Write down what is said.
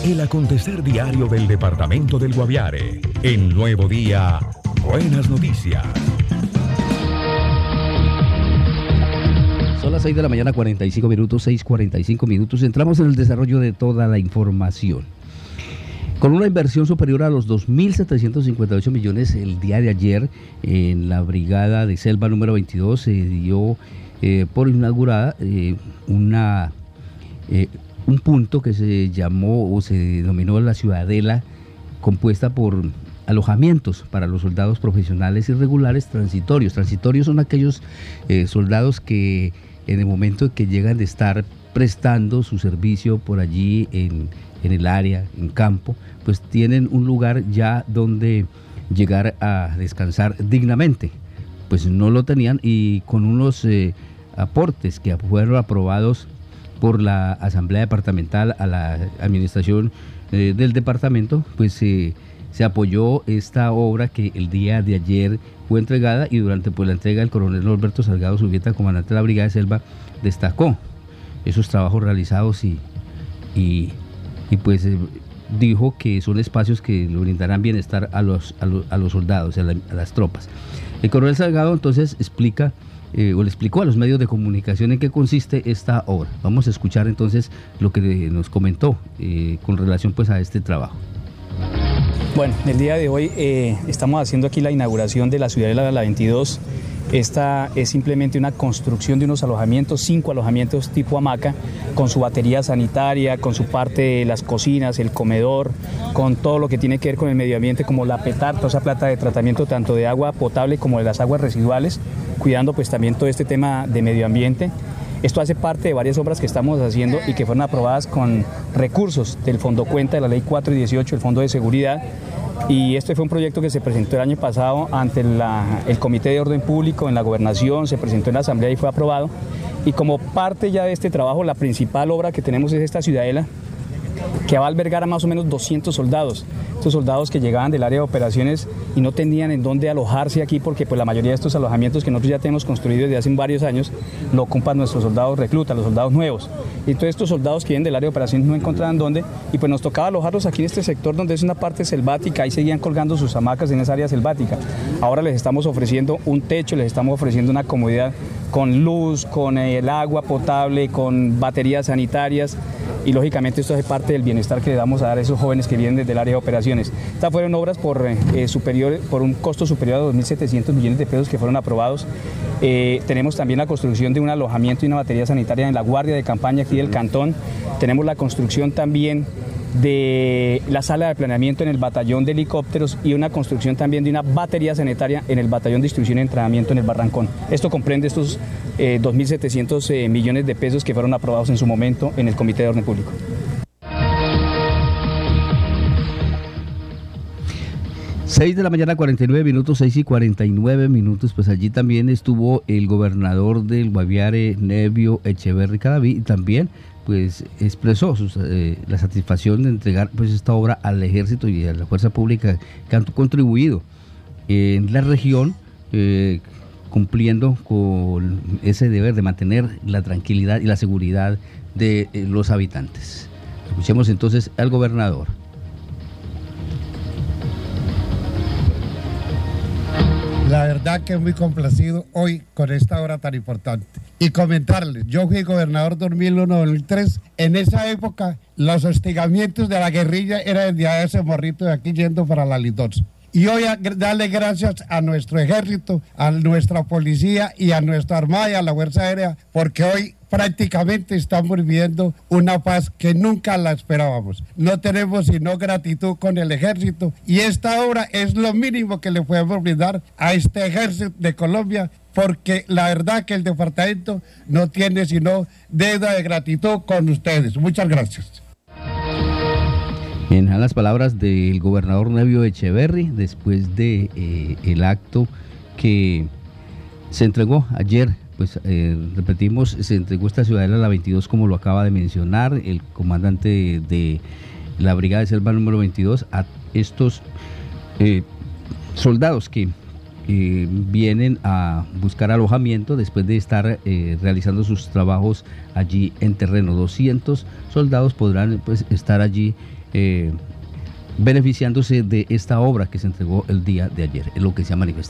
El acontecer diario del departamento del Guaviare. En Nuevo Día, buenas noticias. Son las 6 de la mañana, 45 minutos, 6:45. Entramos en el desarrollo de toda la información. Con una inversión superior a los 2.758 millones el día de ayer, en la brigada de selva número 22 se dio por inaugurada un punto que se llamó o se denominó la Ciudadela, compuesta por alojamientos para los soldados profesionales y regulares transitorios. Transitorios son aquellos soldados que en el momento que llegan de estar prestando su servicio por allí en el área, en campo, pues tienen un lugar ya donde llegar a descansar dignamente. Pues no lo tenían, y con unos aportes que fueron aprobados por la Asamblea Departamental a la administración del departamento, pues se apoyó esta obra que el día de ayer fue entregada, y durante la entrega el coronel Norberto Salgado Subieta, comandante de la Brigada de Selva, destacó esos trabajos realizados y pues dijo que son espacios que le brindarán bienestar a los soldados, a las tropas. El coronel Salgado entonces explica o le explicó a los medios de comunicación en qué consiste esta obra. Vamos a escuchar entonces lo que nos comentó con relación pues a este trabajo. Bueno, el día de hoy estamos haciendo aquí la inauguración de la Ciudadela de la 22. Esta es simplemente una construcción de unos alojamientos, 5 alojamientos tipo hamaca, con su batería sanitaria, con su parte de las cocinas, el comedor, con todo lo que tiene que ver con el medio ambiente, como la PETAR, toda esa planta de tratamiento tanto de agua potable como de las aguas residuales, cuidando pues también todo este tema de medio ambiente. Esto hace parte de varias obras que estamos haciendo y que fueron aprobadas con recursos del Fondo Cuenta, de la Ley 4 y 18, el Fondo de Seguridad. Y este fue un proyecto que se presentó el año pasado ante el Comité de Orden Público en la Gobernación, se presentó en la Asamblea y fue aprobado. Y como parte ya de este trabajo, la principal obra que tenemos es esta Ciudadela, que va a albergar a más o menos 200 soldados. Estos soldados que llegaban del área de operaciones y no tenían en dónde alojarse aquí, porque pues la mayoría de estos alojamientos que nosotros ya tenemos construidos desde hace varios años lo ocupan nuestros soldados reclutas, los soldados nuevos. Y todos estos soldados que vienen del área de operaciones no encontraban dónde, y pues nos tocaba alojarlos aquí en este sector donde es una parte selvática. Ahí seguían colgando sus hamacas en esa área selvática. Ahora les estamos ofreciendo un techo, les estamos ofreciendo una comodidad con luz, con el agua potable, con baterías sanitarias. Y lógicamente esto es parte del bienestar que le damos a dar a esos jóvenes que vienen desde el área de operaciones. Estas fueron obras por un costo superior a 2.700 millones de pesos que fueron aprobados. Tenemos también la construcción de un alojamiento y una batería sanitaria en la guardia de campaña aquí del cantón. Tenemos la construcción también de la sala de planeamiento en el batallón de helicópteros y una construcción también de una batería sanitaria en el batallón de instrucción y entrenamiento en el Barrancón. Esto comprende estos 2.700 millones de pesos que fueron aprobados en su momento en el Comité de Orden Público. Seis de la mañana, 49 minutos, 6:49. Pues allí también estuvo el gobernador del Guaviare, Nevio Echeverri Cadavid, y también pues expresó la satisfacción de entregar pues esta obra al Ejército y a la Fuerza Pública que han contribuido en la región, cumpliendo con ese deber de mantener la tranquilidad y la seguridad de los habitantes. Escuchemos entonces al gobernador. La verdad que muy complacido hoy con esta obra tan importante. Y comentarles, yo fui gobernador 2001-2003, en esa época los hostigamientos de la guerrilla eran el día de ese morrito de aquí yendo para la Litosa. Y hoy darle gracias a nuestro ejército, a nuestra policía y a nuestra armada y a la Fuerza Aérea, porque hoy prácticamente estamos viviendo una paz que nunca la esperábamos. No tenemos sino gratitud con el ejército, y esta obra es lo mínimo que le podemos brindar a este ejército de Colombia, porque la verdad que el departamento no tiene sino deuda de gratitud con ustedes. Muchas gracias. En las palabras del gobernador Nevio Echeverri después de el acto que se entregó ayer. Pues repetimos, se entregó esta Ciudadela la 22, como lo acaba de mencionar el comandante de la Brigada de Selva número 22, a estos soldados que vienen a buscar alojamiento después de estar realizando sus trabajos allí en terreno. 200 soldados podrán pues estar allí beneficiándose de esta obra que se entregó el día de ayer, es lo que se ha manifestado.